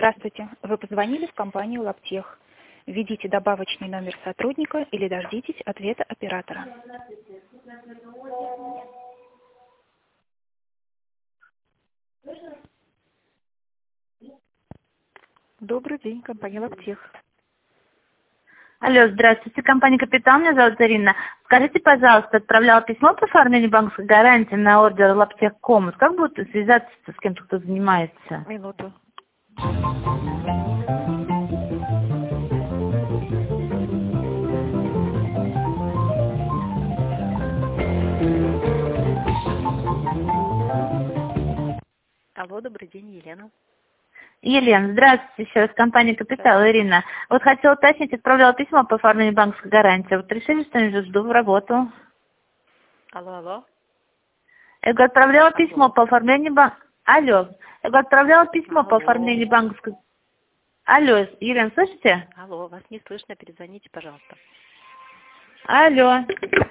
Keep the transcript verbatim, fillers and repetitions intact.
Здравствуйте. Вы позвонили в компанию Лаптех. Введите добавочный номер сотрудника или дождитесь ответа оператора. Добрый день, компания Лаптех. Алло, здравствуйте, компания «Капитал», меня зовут Ирина. Скажите, пожалуйста, отправляла письмо по оформлению банковской гарантии на ордер Лаптех Комус. Как будет связаться с кем-то, кто занимается? Минуту. Алло, добрый день, Елена. Елена, здравствуйте, еще раз, компания «Капитал», Ирина. Вот хотела уточнить, отправляла письмо по оформлению банковской гарантии. Вот решили, что не жду в работу. Алло, алло. Я говорю, отправляла Алло. письмо по оформлению бан... Алло. Я говорю, отправляла письмо Алло. по оформлению банковской... Алло, Елена, слышите? Алло, вас не слышно, перезвоните, пожалуйста. Алло.